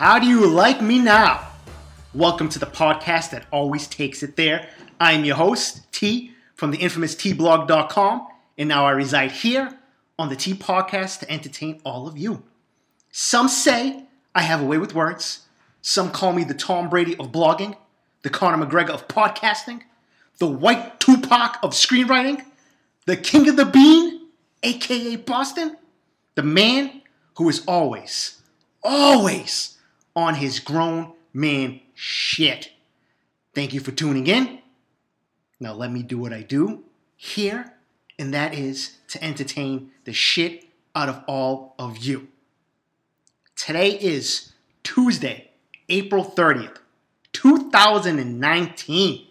How do you like me now? Welcome to the podcast that always takes it there. I'm your host, T, from the infamous tblog.com, and now I reside here on the T Podcast to entertain all of you. Some say I have a way with words. Some call me the Tom Brady of blogging, the Conor McGregor of podcasting, the white Tupac of screenwriting, the king of the bean, aka Boston, the man who is always on his grown man shit. Thank you for tuning in. Now let me do what I do here, and that is to entertain the shit out of all of you. Today is Tuesday, April 30th, 2019.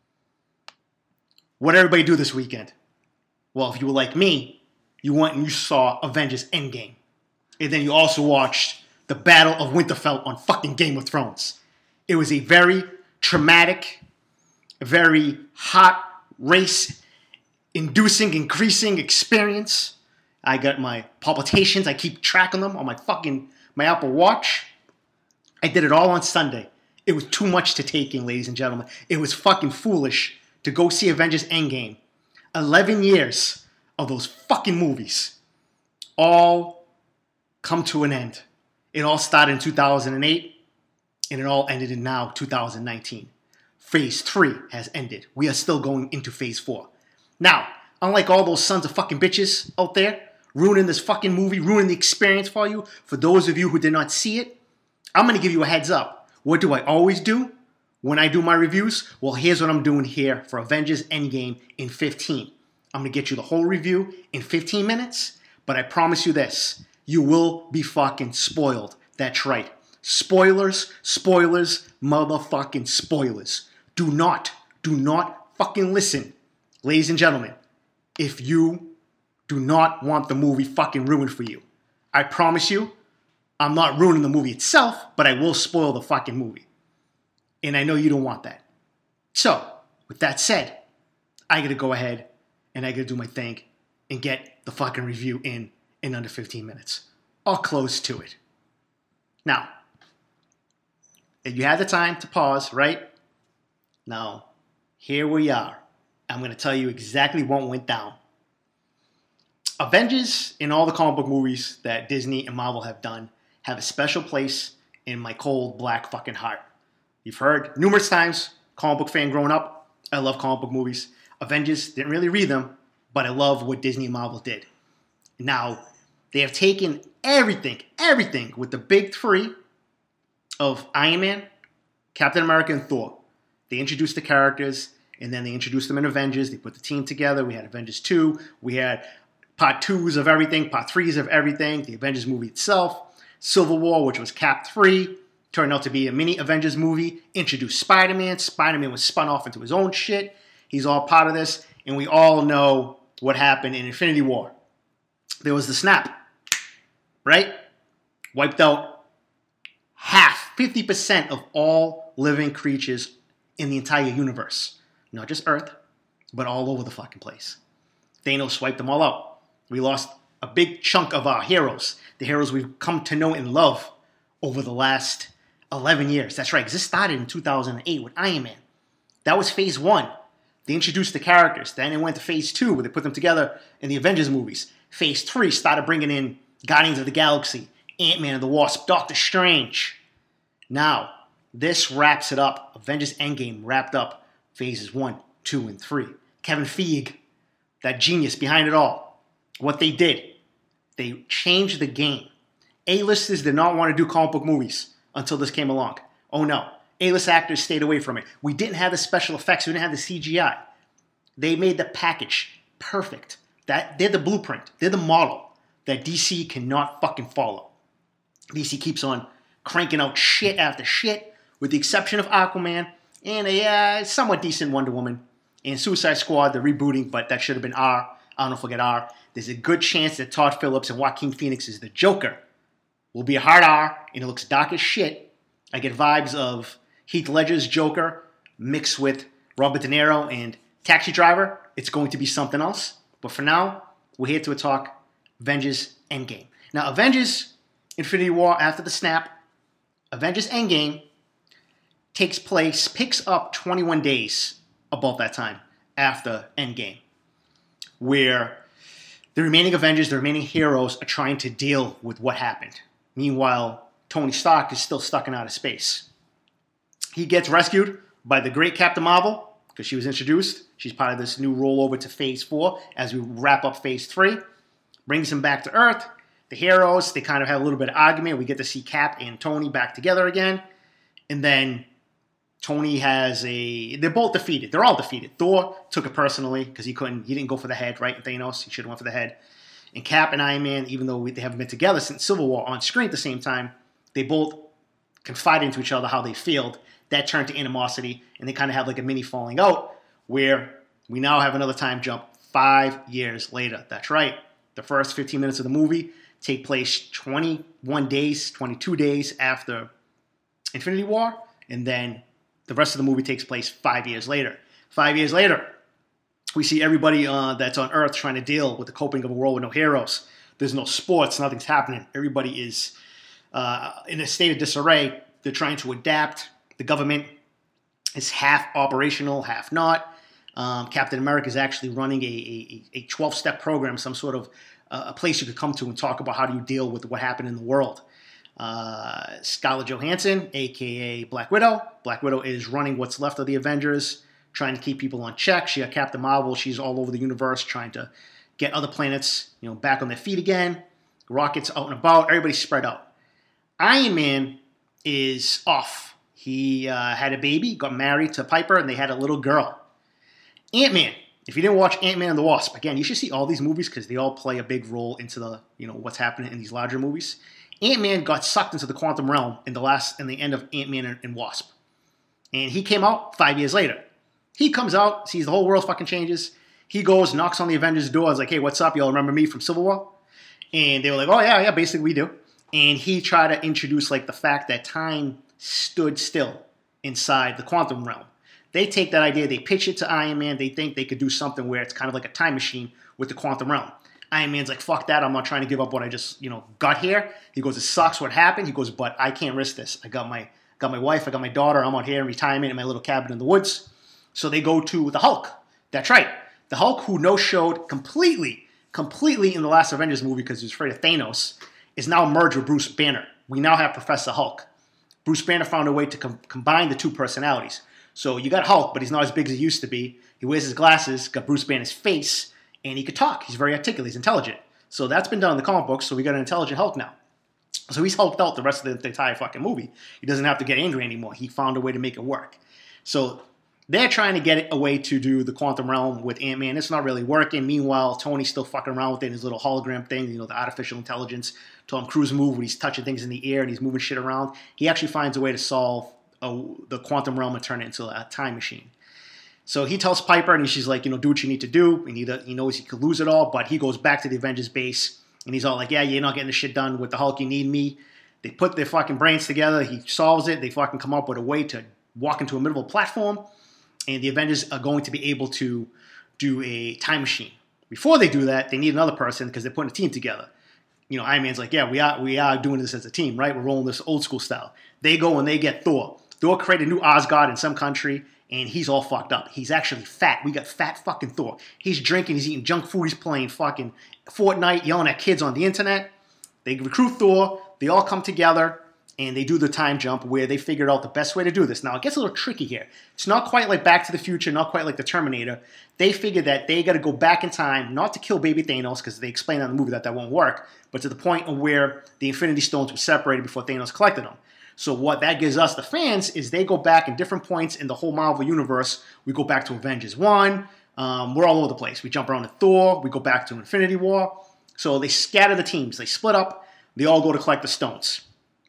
What did everybody do this weekend? Well, if you were like me, you went and you saw Avengers Endgame. And then you also watched the Battle of Winterfell on fucking Game of Thrones. It was a very traumatic, very hot race-inducing, increasing experience. I got my palpitations. I keep track of them on my Apple Watch. I did it all on Sunday. It was too much to take in, ladies and gentlemen. It was fucking foolish to go see Avengers Endgame. 11 years of those fucking movies all come to an end. It all started in 2008, and it all ended in now 2019. Phase 3 has ended. We are still going into Phase 4. Now, unlike all those sons of fucking bitches out there ruining this fucking movie, ruining the experience for you, for those of you who did not see it, I'm going to give you a heads up. What do I always do when I do my reviews? Well, here's what I'm doing here for Avengers Endgame in 15. I'm going to get you the whole review in 15 minutes, but I promise you this. You will be fucking spoiled. That's right. Spoilers, motherfucking spoilers. Do not fucking listen, ladies and gentlemen, if you do not want the movie fucking ruined for you. I promise you, I'm not ruining the movie itself, but I will spoil the fucking movie. And I know you don't want that. So, with that said, I gotta go ahead and I gotta do my thing and get the fucking review in under 15 minutes. Or close to it. Now, if you had the time to pause, right? Now, here we are. I'm going to tell you exactly what went down. Avengers and all the comic book movies that Disney and Marvel have done have a special place in my cold black fucking heart. You've heard numerous times, comic book fan growing up, I love comic book movies. Avengers, didn't really read them, but I love what Disney and Marvel did. Now, they have taken everything with the big three of Iron Man, Captain America, and Thor. They introduced the characters, and then they introduced them in Avengers. They put the team together. We had Avengers 2. We had part 2s of everything, part 3s of everything, the Avengers movie itself. Civil War, which was Cap 3, turned out to be a mini Avengers movie. Introduced Spider-Man. Spider-Man was spun off into his own shit. He's all part of this, and we all know what happened in Infinity War. There was the snap. Right? Wiped out 50% of all living creatures in the entire universe. Not just Earth, but all over the fucking place. Thanos wiped them all out. We lost a big chunk of our heroes. The heroes we've come to know and love over the last 11 years. That's right, because this started in 2008 with Iron Man. That was Phase 1. They introduced the characters. Then it went to Phase 2, where they put them together in the Avengers movies. Phase 3 started bringing in Guardians of the Galaxy, Ant-Man and the Wasp, Doctor Strange. Now, this wraps it up. Avengers Endgame wrapped up phases 1, 2, and 3. Kevin Feige, that genius behind it all. What they did, they changed the game. A-listers did not want to do comic book movies until this came along. Oh no, A-list actors stayed away from it. We didn't have the special effects, we didn't have the CGI. They made the package perfect. They're the blueprint, they're the model that DC cannot fucking follow. DC keeps on cranking out shit after shit, with the exception of Aquaman and a somewhat decent Wonder Woman. And Suicide Squad, the rebooting, but that should have been R. I don't know if we'll get R. There's a good chance that Todd Phillips and Joaquin Phoenix is the Joker. Will be a hard R, and it looks dark as shit. I get vibes of Heath Ledger's Joker mixed with Robert De Niro and Taxi Driver. It's going to be something else. But for now, we're here to talk Avengers Endgame. Now, Avengers Infinity War, after the snap, Avengers Endgame picks up 21 days above that time after Endgame, where the remaining Avengers, the remaining heroes, are trying to deal with what happened. Meanwhile, Tony Stark is still stuck in outer space. He gets rescued by the great Captain Marvel, because she was introduced. She's part of this new rollover to Phase 4 as we wrap up Phase 3. Brings him back to Earth. The heroes, they kind of have a little bit of argument. We get to see Cap and Tony back together again. And then Tony they're both defeated. They're all defeated. Thor took it personally because he didn't go for the head, right? Thanos, he should have went for the head. And Cap and Iron Man, even though they haven't been together since Civil War on screen at the same time, they both confided into each other how they felt. That turned to animosity, and they kind of have like a mini falling out where we now have another time jump 5 years later. That's right. The first 15 minutes of the movie take place 21 days, 22 days after Infinity War, and then the rest of the movie takes place 5 years later. 5 years later, we see everybody that's on Earth trying to deal with the coping of a world with no heroes. There's no sports. Nothing's happening. Everybody is in a state of disarray. They're trying to adapt. The government is half operational, half not. Captain America is actually running a 12-step program, some sort of a place you could come to and talk about how do you deal with what happened in the world. Scarlett Johansson, a.k.a. Black Widow. Black Widow is running what's left of the Avengers, trying to keep people on check. She got Captain Marvel. She's all over the universe trying to get other planets, back on their feet again. Rocket's out and about. Everybody's spread out. Iron Man is off. He had a baby, got married to Piper, and they had a little girl. Ant-Man. If you didn't watch Ant-Man and the Wasp, again, you should see all these movies because they all play a big role into the, what's happening in these larger movies. Ant-Man got sucked into the quantum realm in the end of Ant-Man and Wasp. And he came out 5 years later. He comes out, sees the whole world fucking changes. He goes, knocks on the Avengers' door. Is like, hey, what's up? Y'all remember me from Civil War? And they were like, oh, yeah, basically we do. And he tried to introduce like the fact that time stood still inside the quantum realm. They take that idea, they pitch it to Iron Man. They think they could do something where it's kind of like a time machine with the quantum realm. Iron Man's like, fuck that. I'm not trying to give up what I just, got here. He goes, it sucks what happened. He goes, but I can't risk this. I got my wife. I got my daughter. I'm out here in retirement in my little cabin in the woods. So they go to the Hulk. That's right. The Hulk, who no-showed completely in the last Avengers movie because he was afraid of Thanos, is now merged with Bruce Banner. We now have Professor Hulk. Bruce Banner found a way to combine the two personalities. So you got Hulk, but he's not as big as he used to be. He wears his glasses, got Bruce Banner's face, and he could talk. He's very articulate. He's intelligent. So that's been done in the comic books, so we got an intelligent Hulk now. So he's hulked out the rest of the entire fucking movie. He doesn't have to get angry anymore. He found a way to make it work. So they're trying to get a way to do the quantum realm with Ant-Man. It's not really working. Meanwhile, Tony's still fucking around with it in his little hologram thing, the artificial intelligence. Tom Cruise move when he's touching things in the air and he's moving shit around. He actually finds a way to solve the quantum realm and turn it into a time machine. So he tells Piper, and she's like, do what you need to do. And he knows he could lose it all, but he goes back to the Avengers base, and he's all like, yeah, you're not getting the shit done with the Hulk. You need me. They put their fucking brains together. He solves it. They fucking come up with a way to walk into a middle platform, and the Avengers are going to be able to do a time machine. Before they do that, they need another person because they're putting a team together. Iron Man's like, yeah, we are doing this as a team, right? We're rolling this old school style. They go and they get Thor. Thor created a new Asgard in some country, and he's all fucked up. He's actually fat. We got fat fucking Thor. He's drinking, he's eating junk food, he's playing fucking Fortnite, yelling at kids on the internet. They recruit Thor, they all come together, and they do the time jump where they figured out the best way to do this. Now, it gets a little tricky here. It's not quite like Back to the Future, not quite like the Terminator. They figured that they got to go back in time, not to kill baby Thanos, because they explain in the movie that won't work, but to the point of where the Infinity Stones were separated before Thanos collected them. So what that gives us, the fans, is they go back in different points in the whole Marvel Universe. We go back to Avengers 1. We're all over the place. We jump around to Thor. We go back to Infinity War. So they scatter the teams. They split up. They all go to collect the stones.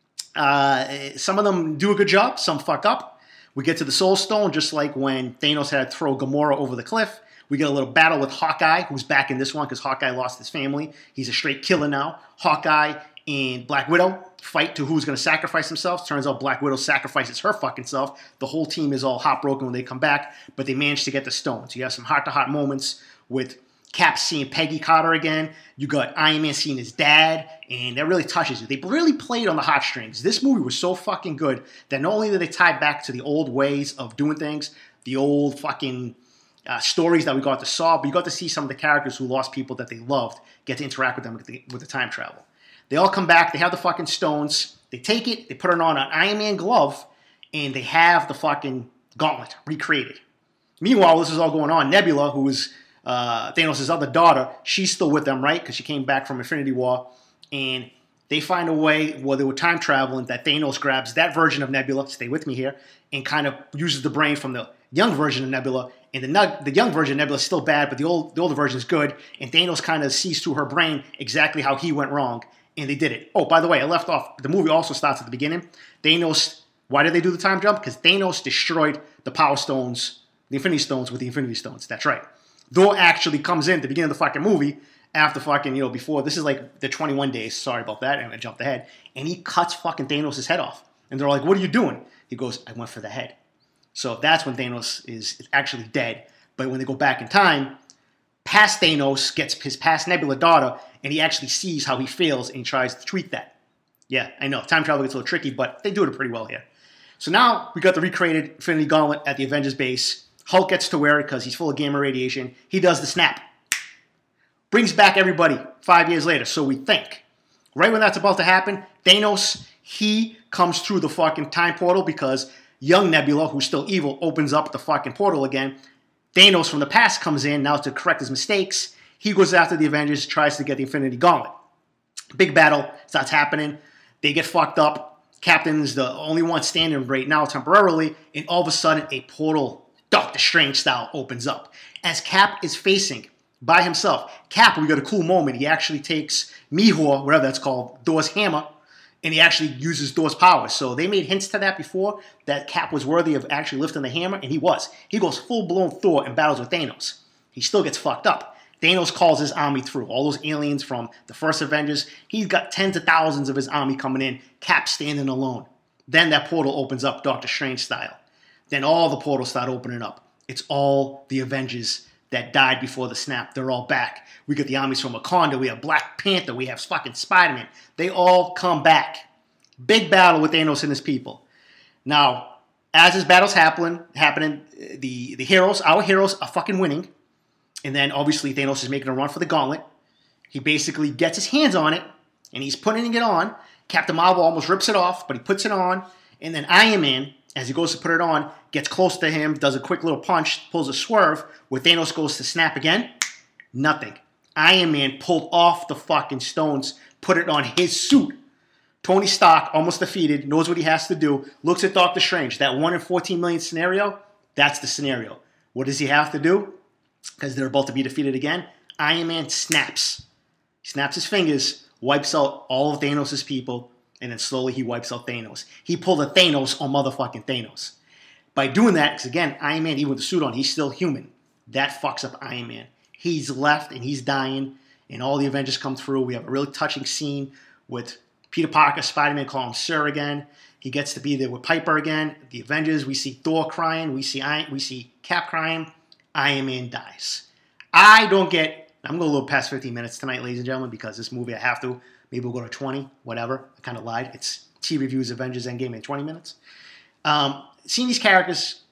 Some of them do a good job. Some fuck up. We get to the Soul Stone, just like when Thanos had to throw Gamora over the cliff. We get a little battle with Hawkeye, who's back in this one because Hawkeye lost his family. He's a straight killer now. Hawkeye and Black Widow fight to who's going to sacrifice themselves. Turns out Black Widow sacrifices her fucking self. The whole team is all heartbroken when they come back, but they manage to get the stones. You have some heart-to-heart moments with Cap seeing Peggy Carter again. You got Iron Man seeing his dad, and that really touches you. They really played on the heartstrings. This movie was so fucking good that not only did they tie back to the old ways of doing things, the old fucking stories that we got to saw, but you got to see some of the characters who lost people that they loved get to interact with them with the time travel. They all come back. They have the fucking stones. They take it. They put it on an Iron Man glove, and they have the fucking gauntlet recreated. Meanwhile, this is all going on. Nebula, who is Thanos' other daughter, she's still with them, right? Because she came back from Infinity War. And they find a way where they were time traveling that Thanos grabs that version of Nebula, stay with me here, and kind of uses the brain from the young version of Nebula. And the young version of Nebula is still bad, but the older version is good. And Thanos kind of sees through her brain exactly how he went wrong. And they did it. Oh, by the way, I left off. The movie also starts at the beginning. Thanos, why did they do the time jump? Because Thanos destroyed the Power Stones, the Infinity Stones with the Infinity Stones. That's right. Thor actually comes in at the beginning of the fucking movie after fucking, before, this is like the 21 days. Sorry about that. I jumped ahead. And he cuts fucking Thanos' head off. And they're like, what are you doing? He goes, I went for the head. So that's when Thanos is actually dead. But when they go back in time, past Thanos gets his past Nebula daughter, and he actually sees how he feels, and he tries to tweak that. Yeah, I know. Time travel gets a little tricky, but they do it pretty well here. So now we got the recreated Infinity Gauntlet at the Avengers base. Hulk gets to wear it because he's full of gamma radiation. He does the snap. Brings back everybody 5 years later, so we think. Right when that's about to happen, Thanos, he comes through the fucking time portal because young Nebula, who's still evil, opens up the fucking portal again. Thanos from the past comes in now to correct his mistakes. He goes after the Avengers, tries to get the Infinity Gauntlet. Big battle starts happening. They get fucked up. Captain's the only one standing right now temporarily, and all of a sudden a portal, Doctor Strange style, opens up. As Cap is facing by himself. Cap, we got a cool moment. He actually takes Mihor, whatever that's called, Thor's hammer, and he actually uses Thor's powers. So they made hints to that before, that Cap was worthy of actually lifting the hammer, and he was. He goes full-blown Thor and battles with Thanos. He still gets fucked up. Thanos calls his army through. All those aliens from the first Avengers. He's got tens of thousands of his army coming in. Cap standing alone. Then that portal opens up Doctor Strange style. Then all the portals start opening up. It's all the Avengers that died before the snap. They're all back. We get the armies from Wakanda. We have Black Panther. We have fucking Spider-Man. They all come back. Big battle with Thanos and his people. Now, as this battle's happening, the heroes, our heroes, are fucking winning. And then, obviously, Thanos is making a run for the gauntlet. He basically gets his hands on it, and he's putting it on. Captain Marvel almost rips it off, but he puts it on. And then Iron Man, as he goes to put it on, gets close to him, does a quick little punch, pulls a swerve, where Thanos goes to snap again. Nothing. Iron Man pulled off the fucking stones, put it on his suit. Tony Stark, almost defeated, knows what he has to do, looks at Doctor Strange. That 1 in 14 million scenario, that's the scenario. What does he have to do? Because they're about to be defeated again. Iron Man snaps. He snaps his fingers, wipes out all of Thanos' people, and then slowly he wipes out Thanos. He pulled a Thanos on motherfucking Thanos. By doing that, because again, Iron Man, even with the suit on, he's still human. That fucks up Iron Man. He's left and he's dying, and all the Avengers come through. We have a really touching scene with Peter Parker, Spider-Man call him Sir again. He gets to be there with Piper again. The Avengers, we see Thor crying. We see Cap crying. Iron Man dies. I'm going to go a little past 15 minutes tonight, ladies and gentlemen, because this movie I have to. Maybe we'll go to 20, whatever. I kind of lied. It's T-Reviews Avengers Endgame in 20 minutes. Seeing these characters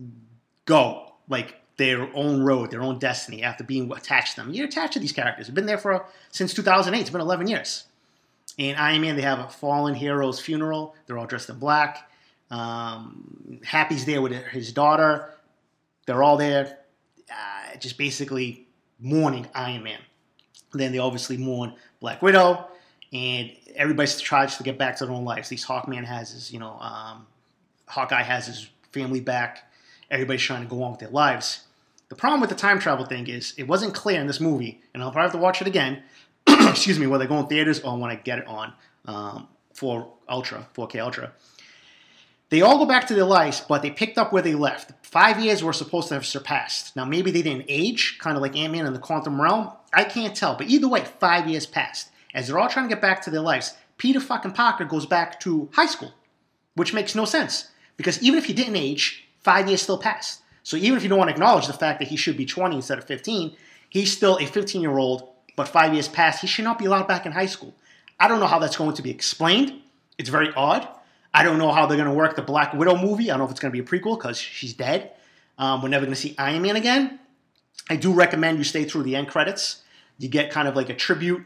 go, like, their own road, their own destiny, after being attached to them. You're attached to these characters. They've been there since 2008. It's been 11 years. In Iron Man, they have a fallen hero's funeral. They're all dressed in black. Happy's there with his daughter. They're all there just basically mourning Iron Man. Then they obviously mourn Black Widow. And everybody tries to get back to their own lives. At least Hawkman has his, Hawkeye has his family back. Everybody's trying to go on with their lives. The problem with the time travel thing is it wasn't clear in this movie, and I'll probably have to watch it again, excuse me, whether I go in theaters or when I get it on 4K Ultra. They all go back to their lives, but they picked up where they left. 5 years were supposed to have surpassed. Now, maybe they didn't age, kind of like Ant-Man in the Quantum Realm. I can't tell, but either way, 5 years passed. As they're all trying to get back to their lives, Peter fucking Parker goes back to high school, which makes no sense. Because even if he didn't age, 5 years still passed. So even if you don't want to acknowledge the fact that he should be 20 instead of 15, He's still a 15-year-old, but 5 years past, he should not be allowed back in high school. I don't know how that's going to be explained. It's very odd. I don't know how they're going to work the Black Widow movie. I don't know if it's going to be a prequel because she's dead. We're never going to see Iron Man again. I do recommend you stay through the end credits. You get kind of like a tribute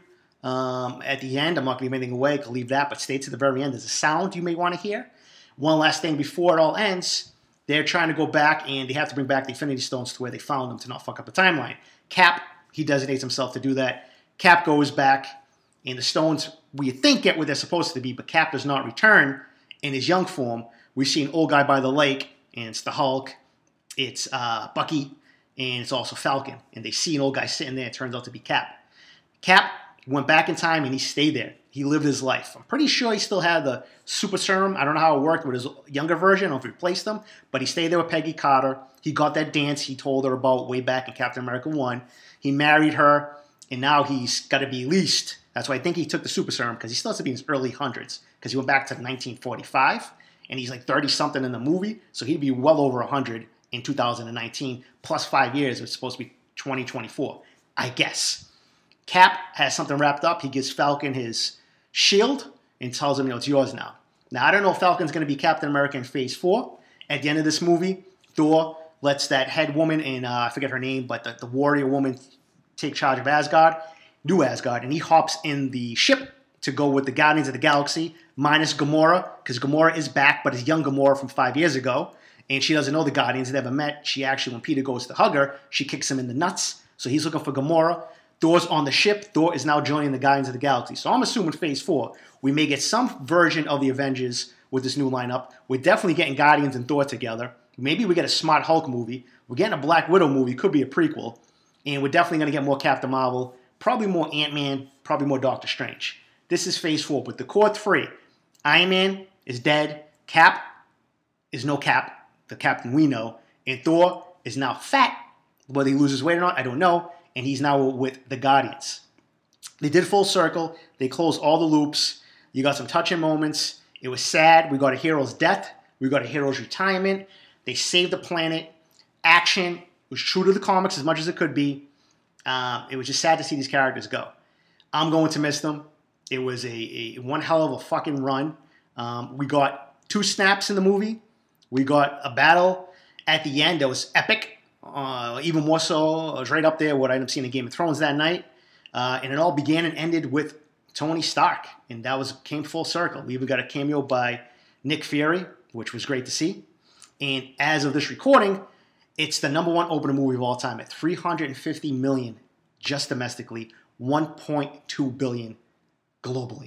at the end. I'm not going to give anything away. I can leave that, but stay to the very end. There's a sound you may want to hear. One last thing before it all ends. They're trying to go back, and they have to bring back the Infinity Stones to where they found them to not fuck up the timeline. Cap, he designates himself to do that. Cap goes back, and the stones, we think, get where they're supposed to be, but Cap does not return in his young form. We see an old guy by the lake, and it's the Hulk, it's Bucky, and it's also Falcon. And they see an old guy sitting there. It turns out to be Cap. Cap went back in time, and he stayed there. He lived his life. I'm pretty sure he still had the super serum. I don't know how it worked with his younger version. I don't know if he replaced them. But he stayed there with Peggy Carter. He got that dance he told her about way back in Captain America 1. He married her, and now he's got to be leased. That's why I think he took the super serum, because he still has to be in his early hundreds, because he went back to 1945, and he's like 30-something in the movie, so he'd be well over 100 in 2019, plus 5 years. It's supposed to be 2024, I guess. Cap has something wrapped up. He gives Falcon his shield and tells him, it's yours now. Now, I don't know if Falcon's going to be Captain America in Phase 4. At the end of this movie, Thor lets that head woman, and I forget her name, but the warrior woman take charge of Asgard, New Asgard, and he hops in the ship to go with the Guardians of the Galaxy, minus Gamora, because Gamora is back, but is young Gamora from 5 years ago, and she doesn't know the Guardians, they never met. She actually, when Peter goes to hug her, she kicks him in the nuts, so he's looking for Gamora. Thor's on the ship. Thor is now joining the Guardians of the Galaxy. So I'm assuming Phase 4, we may get some version of the Avengers with this new lineup. We're definitely getting Guardians and Thor together. Maybe we get a Smart Hulk movie. We're getting a Black Widow movie. Could be a prequel. And we're definitely going to get more Captain Marvel. Probably more Ant-Man. Probably more Doctor Strange. This is Phase 4. But the core three, Iron Man is dead. Cap is no Cap, the Captain we know. And Thor is now fat. Whether he loses weight or not, I don't know. And he's now with the Guardians. They did full circle. They closed all the loops. You got some touching moments. It was sad. We got a hero's death. We got a hero's retirement. They saved the planet. Action. It was true to the comics as much as it could be. It was just sad to see these characters go. I'm going to miss them. It was a one hell of a fucking run. We got 2 snaps in the movie. We got a battle at the end that was epic. Even more so, I was right up there what I ended up seeing in Game of Thrones that night. And it all began and ended with Tony Stark. And that came full circle. We even got a cameo by Nick Fury, which was great to see. And as of this recording, it's the #1 opening movie of all time at $350 million just domestically, $1.2 billion globally.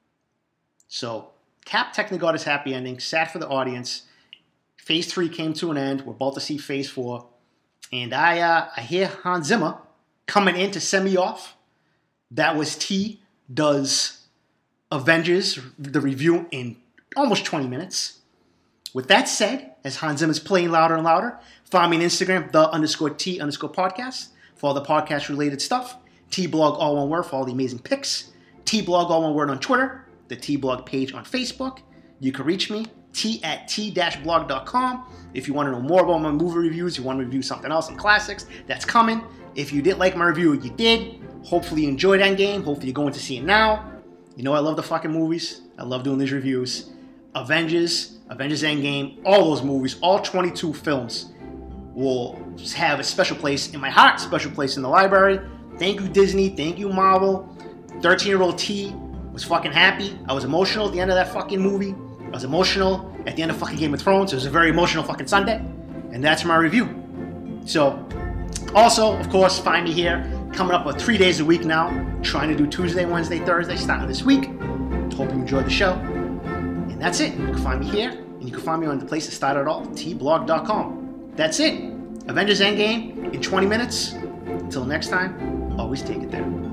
So Cap technically got his happy ending, sad for the audience. Phase 3 came to an end. We're about to see Phase 4. And I hear Hans Zimmer coming in to send me off. That was T does Avengers, the review, in almost 20 minutes. With that said, as Hans Zimmer's playing louder and louder, find me on Instagram, _T_podcast, for all the podcast-related stuff. T-Blog, all one word, for all the amazing pics. T-Blog, all one word on Twitter. The T-Blog page on Facebook. You can reach me, t@t-blog.com. If you want to know more about my movie reviews, you want to review something else, some classics, that's coming. If you didn't like my review, you did. Hopefully you enjoyed Endgame. Hopefully you're going to see it now. You know I love the fucking movies. I love doing these reviews. Avengers Endgame, all those movies, all 22 films will have a special place in my heart, special place in the library. Thank you, Disney. Thank you, Marvel. 13-year-old T was fucking happy. I was emotional at the end of that fucking movie. I was emotional at the end of fucking Game of Thrones. It was a very emotional fucking Sunday. And that's my review. So, also, of course, find me here. Coming up with 3 days a week now. Trying to do Tuesday, Wednesday, Thursday, starting this week. Hope you enjoyed the show. And that's it. You can find me here. And you can find me on the place that started it all, tblog.com. That's it. Avengers Endgame in 20 minutes. Until next time, always take it there.